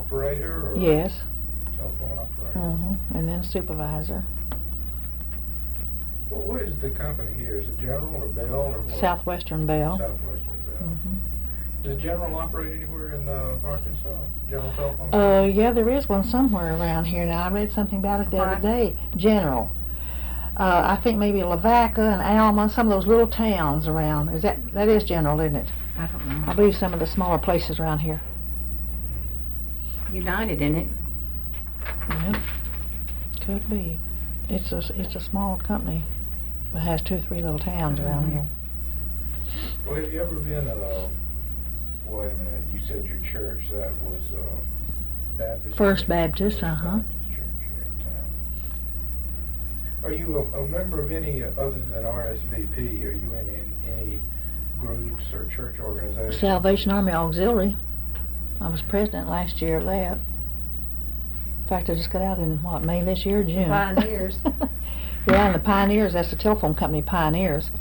operator or? Yes. Telephone operator. And then supervisor. Well, what is the company here? Is it General or Bell or what? Southwestern Bell. Southwestern Bell. Does General operate anywhere in Arkansas? General Telephone? Yeah, there is one somewhere around here. Now, I read something about it the other day. General. I think maybe Lavaca and Alma, some of those little towns around. That is General, isn't it? I don't know. I believe some of the smaller places around here. United in it. Yeah, could be. It's a small company. It has 2 or 3 little towns around here. Well, have you ever been wait a minute, you said your church, that was Baptist? First Church? Baptist, First uh-huh. Baptist Church here in town. Are you a member of any, other than RSVP, are you in any groups or church organizations? Salvation Army Auxiliary. I was president last year of that. In fact, I just got out in, May this year, June. Pioneers. Yeah, and the Pioneers, that's the telephone company Pioneers.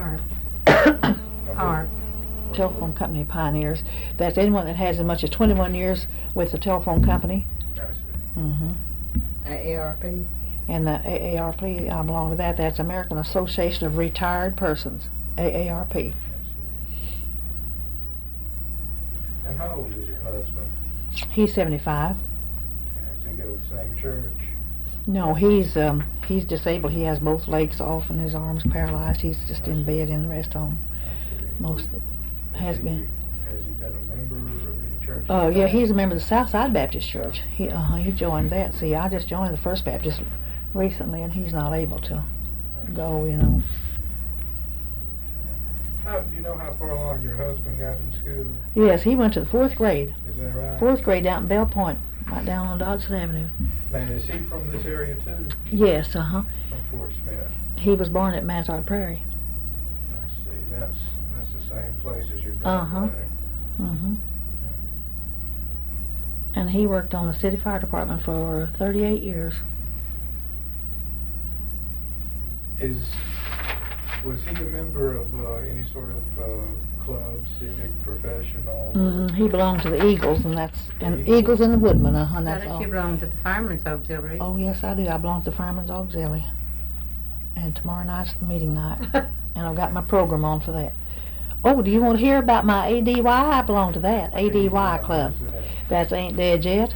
Our Telephone company Pioneers. That's anyone that has as much as 21 years with the telephone company. I see. AARP. And the AARP, I belong to that. That's American Association of Retired Persons, AARP. I see. And how old is your husband? He's 75. Does he go to the same church? No, he's disabled. He has both legs off and his arms paralyzed. He's just in bed in the rest home. Most has been. Has he been a member of any church? Oh, yeah, he's a member of the Southside Baptist Church. He joined that. See, I just joined the First Baptist recently, and he's not able to go, Do you know how far along your husband got in school? Yes, he went to the 4th grade. Is that right? 4th grade out in Bell Point, right down on Dodson Avenue. Now, is he from this area too? Yes, From Fort Smith? He was born at Mazard Prairie. I see. That's the same place as your Uh-huh. grandmother. And he worked on the city fire department for 38 years. Was he a member of any sort of club, civic, professional? He belonged to the Eagles, and Eagles and the Woodmen, and Why that's don't all. you belong to the Fireman's Auxiliary? Oh, yes, I do. I belong to the Fireman's Auxiliary. And tomorrow night's the meeting night. And I've got my program on for that. Oh, do you want to hear about my ADY? I belong to that, ADY club. That's Ain't Dead Yet.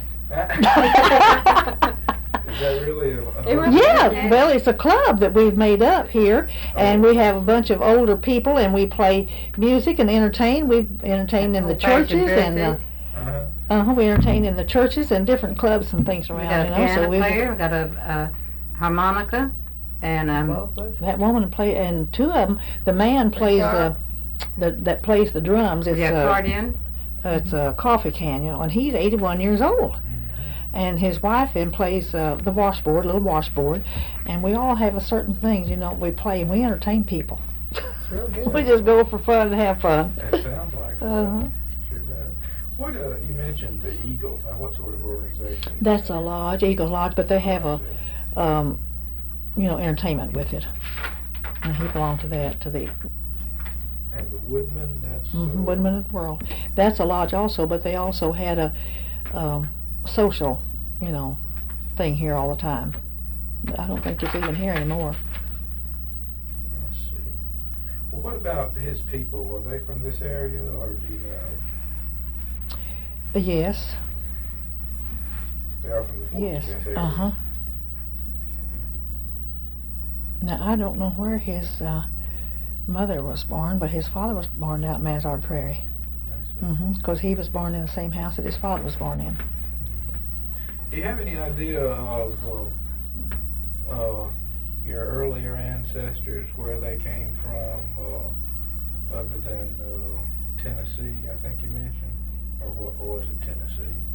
Is that really Yeah, well, it's a club that we've made up here, and we have a bunch of older people, and we play music and entertain. We've entertained in the churches, and we entertain in the churches and different clubs and things We around. got a piano we player, we got a harmonica, and that woman play, and 2 of them. The man plays that plays the drums. It's the accordion. It's a coffee can, and he's 81 years old. And his wife then plays the little washboard, and we all have a certain things, we play and we entertain people. Real good. We just go for fun and have fun. It sounds like fun. Sure does. What you mentioned the Eagles. Now, what sort of organization? That's a lodge, Eagle Lodge, but they have a, entertainment with it. And he belonged to that, to the And the Woodmen. That's Woodmen of the World. That's a lodge also, but they also had a social, thing here all the time. But I don't think it's even here anymore. Let's see. Well, what about his people? Were they from this area, or do you know? Yes. They are from the Fort Yes. Smith area. Now, I don't know where his mother was born, but his father was born out in Mazard Prairie. Because he was born in the same house that his father was born in. Do you have any idea of your earlier ancestors, where they came from, other than Tennessee, I think you mentioned? Or what was it, Tennessee?